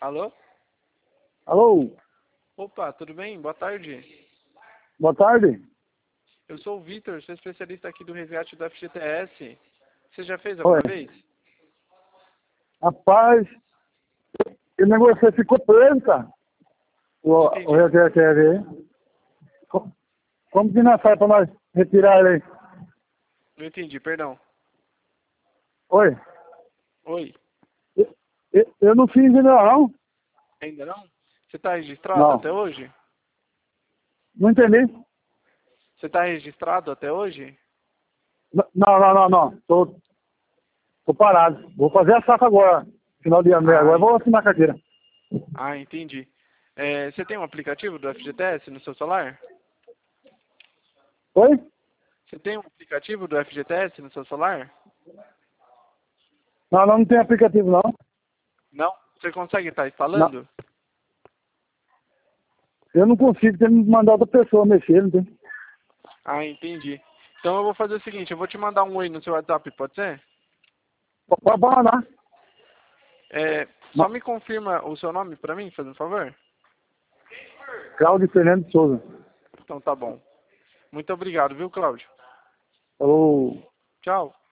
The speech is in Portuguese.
Alô? Alô, Opa, tudo bem? Boa tarde. boa tarde. Eu sou o Vitor, sou especialista aqui do resgate do FGTS. Você já fez Oi. alguma vez? Rapaz, o negócio ficou preso, cara. O Entendi. RTR. Como que nós faz pra nós retirar ele aí? Não entendi, perdão. Oi? Oi, Eu não fiz ainda não. ainda não? Você está registrado até Não. hoje? Não entendi. Você está registrado até hoje? Não. Tô parado. Vou fazer a saca agora. Final de ano. Agora eu vou assinar a carteira. Entendi. Você tem um aplicativo do FGTS no seu celular? Oi? Você tem um aplicativo do FGTS no seu celular? Não tem aplicativo não. Não? Você consegue estar Não. instalando? Eu não consigo, tem que mandar outra pessoa mexer, não tem? Entendi. Então eu vou fazer o seguinte, eu vou te mandar um oi no seu WhatsApp, pode ser? Pode mandar. Só me confirma o seu nome pra mim, fazendo favor? Cláudio Fernando de Souza. Então tá bom. Muito obrigado, viu, Cláudio? Alô. Tchau.